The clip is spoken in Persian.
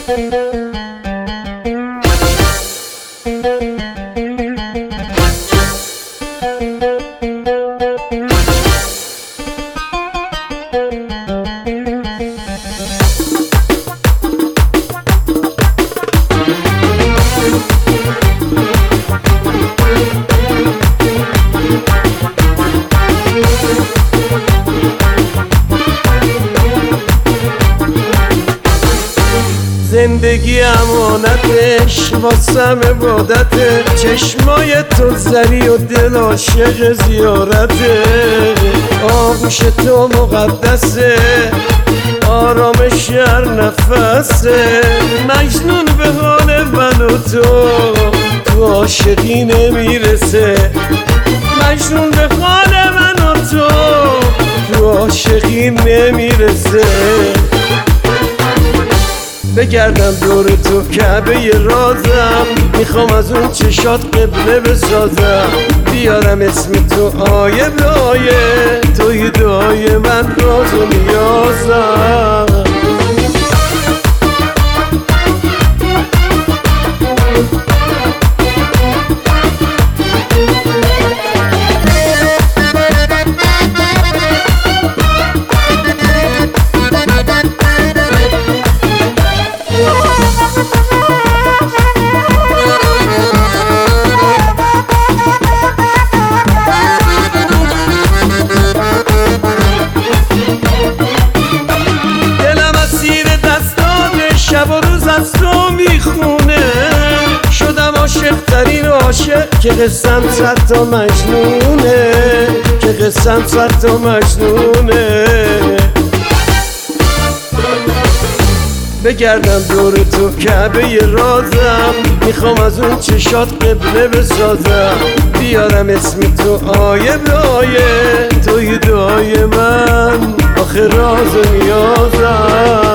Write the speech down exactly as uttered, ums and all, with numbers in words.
زندگی امانتش واسم عبادته، چشمای تو زری و دل عاشق زیارته. آغوش تو مقدسه، آرامش هر نفسه. مجنون به حال من و تو، تو عاشقی نمیرسه. مجنون به حال من و تو، تو عاشقی نمیرسه. بگردم دور تو کعبه رازم، میخوام از اون چشات قبله بسازم. بیارم اسم تو آیه به آیه، توی دعای من راز و نیازم. شب و روز از تو میخونه، شدم عاشق ترین عاشق که قصم صد تا مجنونه، که قصم صد تا مجنونه. بگردم دور تو کعبه رازم، میخوام از اون چشات قبله بسازم. بیارم اسم تو آیه به آیه، توی دعای من آخه راز و نیازم.